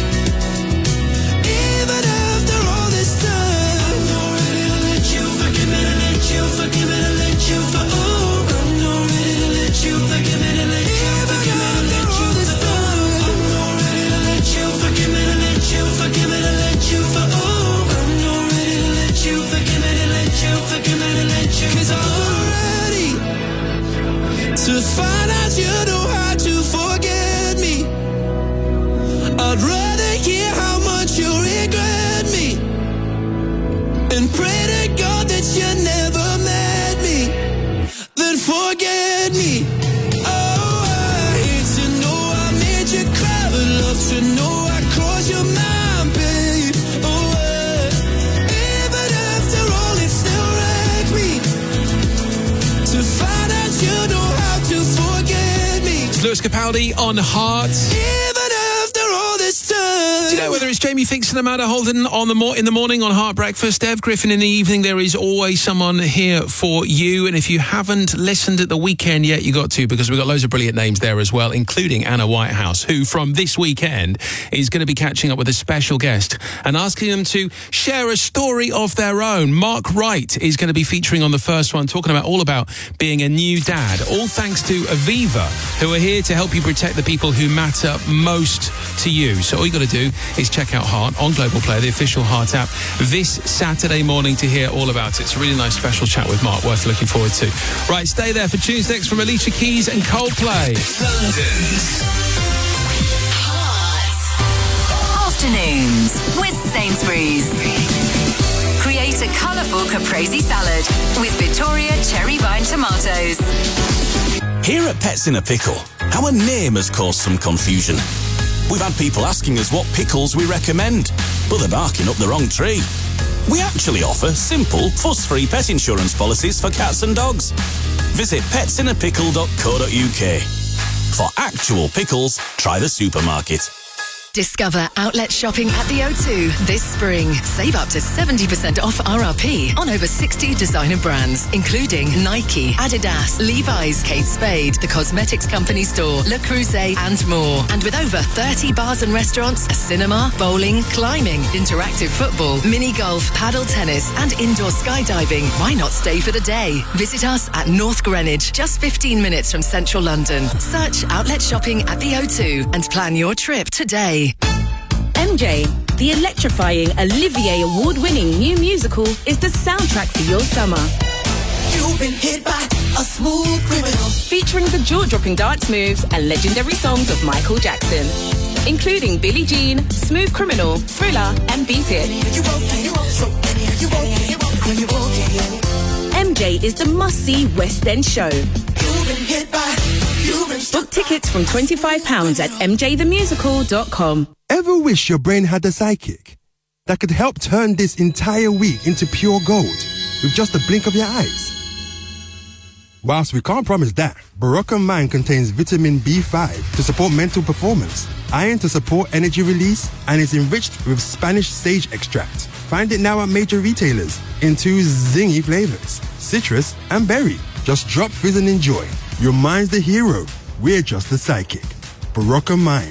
Even after all this time, I'm not ready to let you forgive me, to let you forgive me, to let you for. Oh, I'm not ready to let you forgive me, to let you forgive me, to let you this time. I'm not ready to let you forgive me, to let you forgive me, to let you for. Oh, I'm not ready to let you forgive me, to let Lewis Capaldi on Heart. Even after all this time. Do you know whether it's Jamie Fix and Amanda Holden on the mo- in the morning on Heart Breakfast, Dev Griffin in the evening? There is always someone here for you. And if you haven't listened at the weekend yet, you got to, because we've got loads of brilliant names there as well, including Anna Whitehouse, who from this weekend is going to be catching up with a special guest and asking them to share a story of their own. Mark Wright is going to be featuring on the first one, talking about all about being a new dad. All thanks to Aviva, who are here to help you protect the people who matter most to you. So all you got to do is check out Heart on Global Player, the official Heart app, this Saturday morning to hear all about it. It's a really nice special chat with Mark, worth looking forward to. Right, stay there for tunes next from Alicia Keys and Coldplay. London's Afternoons with Sainsbury's. Create a colourful caprese salad with Victoria cherry vine tomatoes. Here at Pets in a Pickle, our name has caused some confusion. We've had people asking us what pickles we recommend, but they're barking up the wrong tree. We actually offer simple, fuss-free pet insurance policies for cats and dogs. Visit pets in a pickle dot co dot uk. For actual pickles, try the supermarket. Discover outlet shopping at the O two this spring. Save up to seventy percent off R R P on over sixty designer brands, including Nike, Adidas, Levi's, Kate Spade, The Cosmetics Company Store, Le Creuset, and more. And with over thirty bars and restaurants, a cinema, bowling, climbing, interactive football, mini golf, paddle tennis, and indoor skydiving, why not stay for the day? Visit us at North Greenwich, just fifteen minutes from central London. Search outlet shopping at the O two and plan your trip today. M J, the electrifying Olivier Award-winning new musical, is the soundtrack for your summer. You've been hit by a smooth criminal. Featuring the jaw-dropping dance moves and legendary songs of Michael Jackson, including Billie Jean, Smooth Criminal, Thriller, and Beat It. M J is the must-see West End show. You've been hit by, you've been Book tickets from twenty-five pounds at m j the musical dot com. Ever wish your brain had a sidekick that could help turn this entire week into pure gold with just a blink of your eyes? Whilst we can't promise that, Barocca Mind contains vitamin B five to support mental performance, iron to support energy release, and is enriched with Spanish sage extract. Find it now at major retailers in two zingy flavors, citrus and berry. Just drop fizz and enjoy. Your mind's the hero. We're just the sidekick. Barocca Mind.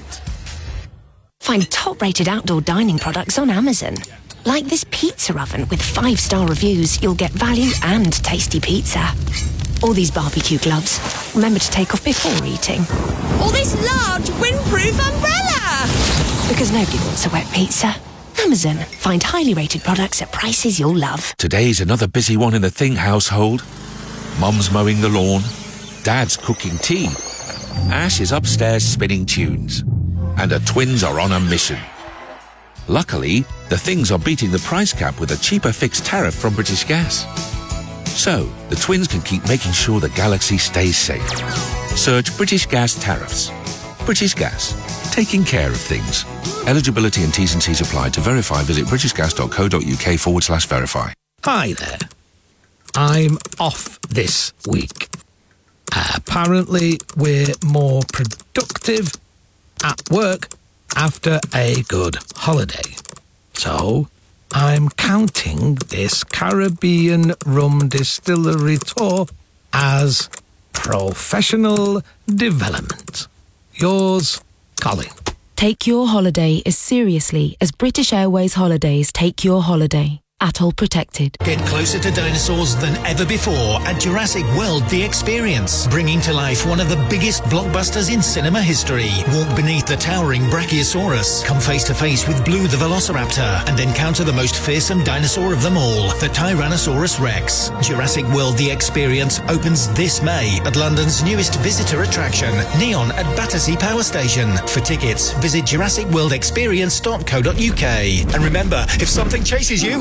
Find top-rated outdoor dining products on Amazon. Like this pizza oven with five-star reviews, you'll get value and tasty pizza. Or these barbecue gloves. Remember to take off before eating. Or this large windproof umbrella! Because nobody wants a wet pizza. Amazon. Find highly rated products at prices you'll love. Today's another busy one in the Thing household. Mum's mowing the lawn. Dad's cooking tea. Ash is upstairs spinning tunes. And the twins are on a mission. Luckily, the Things are beating the price cap with a cheaper fixed tariff from British Gas. So, the twins can keep making sure the galaxy stays safe. Search British Gas tariffs. British Gas. Taking care of things. Eligibility and T's and C's apply. To verify, visit britishgas.co.uk forward slash verify. Hi there. I'm off this week. Uh, apparently, we're more productive at work after a good holiday. So, I'm counting this Caribbean rum distillery tour as professional development. Yours, Colin. Take your holiday as seriously as British Airways Holidays take your holiday. Atoll protected. Get closer to dinosaurs than ever before at Jurassic World The Experience, bringing to life one of the biggest blockbusters in cinema history. Walk beneath the towering Brachiosaurus, come face to face with Blue the Velociraptor, and encounter the most fearsome dinosaur of them all, the Tyrannosaurus Rex. Jurassic World The Experience opens this May at London's newest visitor attraction, Neon at Battersea Power Station. For tickets, visit jurassic world experience dot co dot uk. And remember, if something chases you,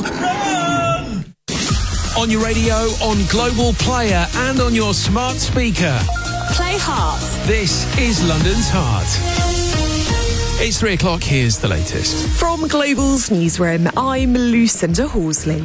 on your radio, on Global Player, and on your smart speaker. Play Heart. This is London's Heart. It's three o'clock. Here's the latest. From Global's newsroom, I'm Lucinda Horsley.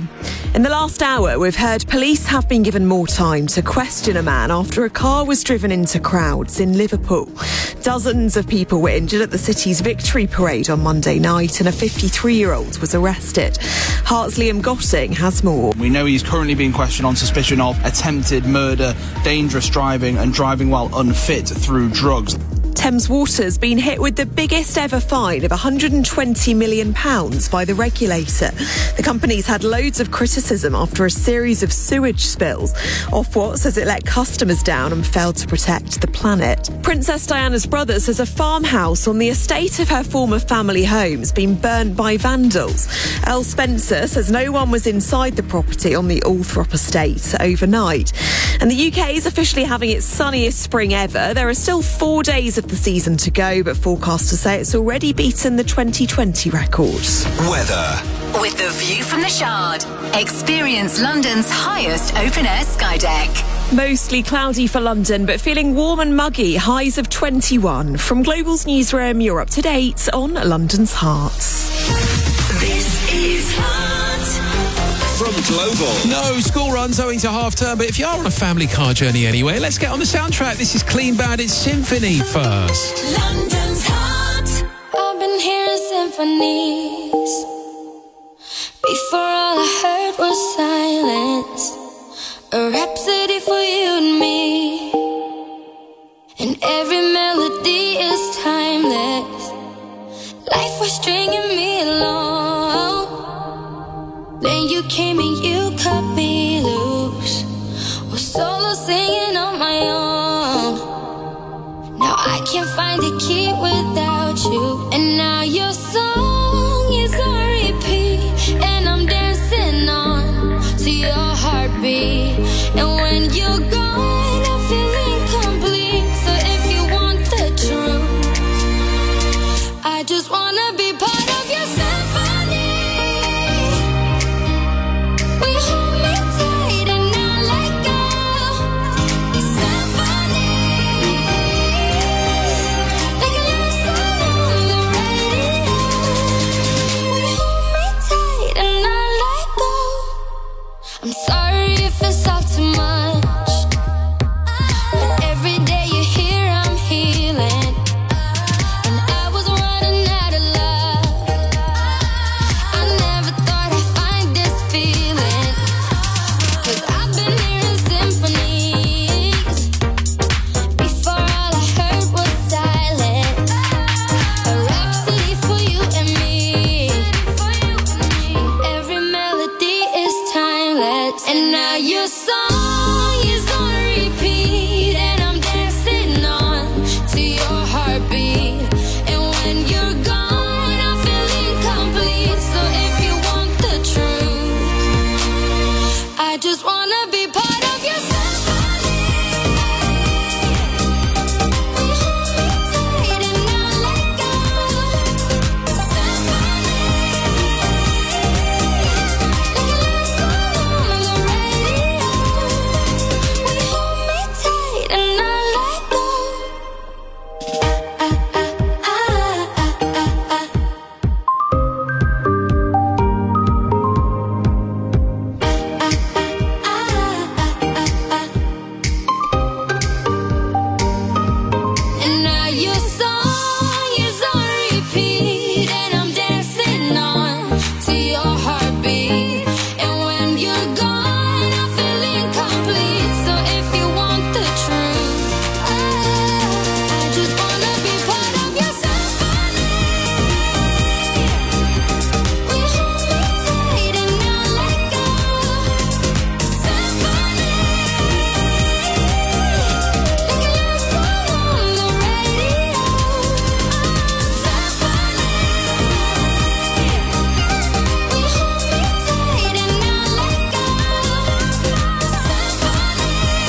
In the last hour, we've heard police have been given more time to question a man after a car was driven into crowds in Liverpool. Dozens of people were injured at the city's victory parade on Monday night, and a fifty-three-year-old was arrested. Heart's Liam Gotting has more. We know he's currently being questioned on suspicion of attempted murder, dangerous driving and driving while unfit through drugs. Thames Water's been hit with the biggest ever fine of one hundred twenty million pounds by the regulator. The company's had loads of criticism after a series of sewage spills. Ofwat says it let customers down and failed to protect the planet. Princess Diana's brother says a farmhouse on the estate of her former family home's been burnt by vandals. Earl Spencer says no one was inside the property on the Althorp estate overnight. And the U K is officially having its sunniest spring ever. There are still four days of the season to go, but forecasters say it's already beaten the twenty twenty records. Weather. With the view from the Shard, experience London's highest open-air sky deck. Mostly cloudy for London, but feeling warm and muggy, highs of twenty-one. From Global's newsroom, you're up to date on London's Hearts. This is Heart. From Global. No school runs owing to half term, but if you are on a family car journey anyway, let's get on the soundtrack. This is Clean Bandit Symphony first. London's Heart. I've been hearing symphonies. Before all I heard was silence. A rhapsody for you and me. And every melody is timeless. Life was stringing me along. Then you came and you cut me loose. Was solo singing on my own. Now I can't find a key without you. And now your song is on repeat. And I'm dancing on to your heartbeat. And when you're gone, I feel incomplete. So if you want the truth, I just wanna be part of your symphony. We hold me tight and not let go. Symphony, like a love song on the radio. We hold me tight and not let go. I'm sorry if it's all too much, but every day you're here I'm healing. And I was running out of love. I never thought I'd find this feeling. Cause I've been hearing symphonies. Before all I heard was silence. A rhapsody for you and me. And every melody is timeless. And now your song is on repeat. And I'm dancing on to your heartbeat. And when you're gone, I feel incomplete. So if you want the truth, I just wanna be part of your symphony. We hold me tight and not let go. Symphony, like a love song on the radio. We hold me tight and not let go. Ah, ah, ah, ah, ah, ah, ah. And now your song is on repeat. And I'm dancing on to your heartbeat. And when you're gone, I feel incomplete. So if you want the truth, I just wanna be part of your symphony. We hold me tight and not let go. Symphony, like a love song on the radio. Symphony, we hold me tight and not let go. Symphony,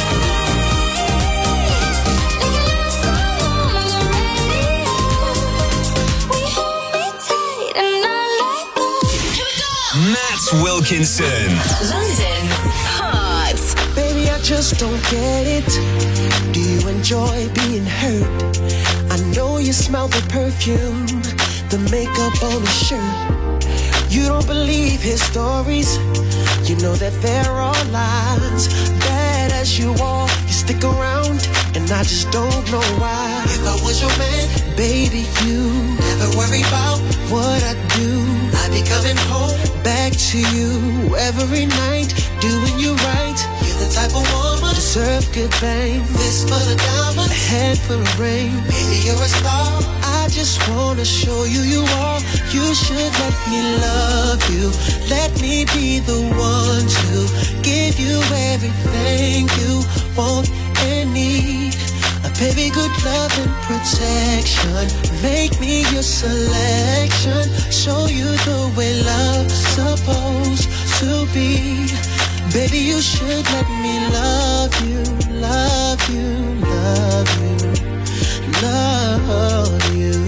like a love song on the radio. We hold me tight and not let go. Matt Wilkinson. London's Heart. Baby, I just don't get it. Do you enjoy being hurt? I know you smell the perfume, the makeup on the shirt. You don't believe his stories. You know that there are lies. Bad as you are, you stick around, and I just don't know why. If I was your man, baby, you never worry about what I do. I be coming home back to you every night, doing you right. You're the type of woman deserve good fame. Fist full of diamonds, a head full of rain. Baby, you're a star. I just wanna show you you are. You should let me love you. Let me be the one to give you everything you want and need. A baby, good love and protection. Make me your selection. Show you the way love's supposed to be. Baby, you should let me love you, love you, love you, love you.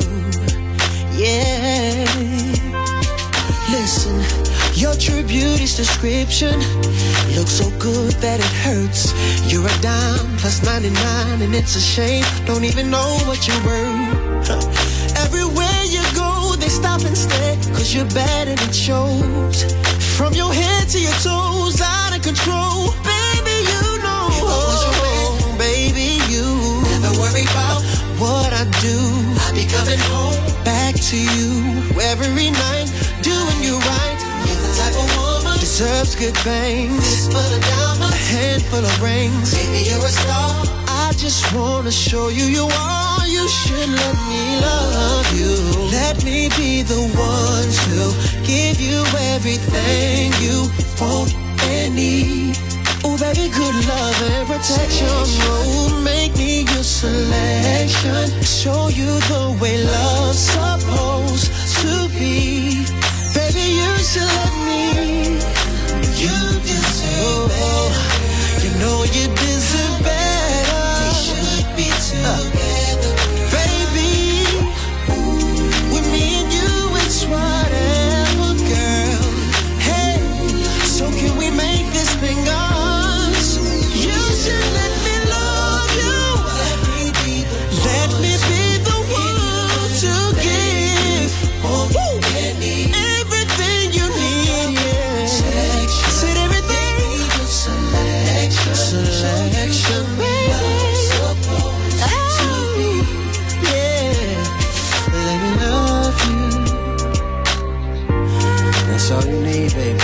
Yeah. Listen, your true beauty's description looks so good that it hurts. You're a dime plus ninety-nine, and it's a shame. Don't even know what you're worth. Everywhere you go, they stop and stare, cause you're bad and it shows. From your head to your toes, out of control. Baby, you know. If I was your man, baby, you never worry about what I do. I be coming home back to you every night, doing you right. You're the type of woman deserves good things. Fist full of diamonds, a handful of rings. Baby, you're a star. I just wanna show you you are. You should let me love you. Let me be the one to give you everything you want and need. Oh, baby, good love and protection. Oh, make me your selection. Show you the way love's supposed to be. Baby, you should let me. You deserve better. You know you deserve better. We should be together, baby. With me and you, it's whatever, girl. Hey, so can we make this thing us? You should let me love you. Let me be the one, let me be the one to give everything you need. Yeah. Said everything. Selection, selection, baby. Oh, yeah. Let me love you. That's all you need, baby.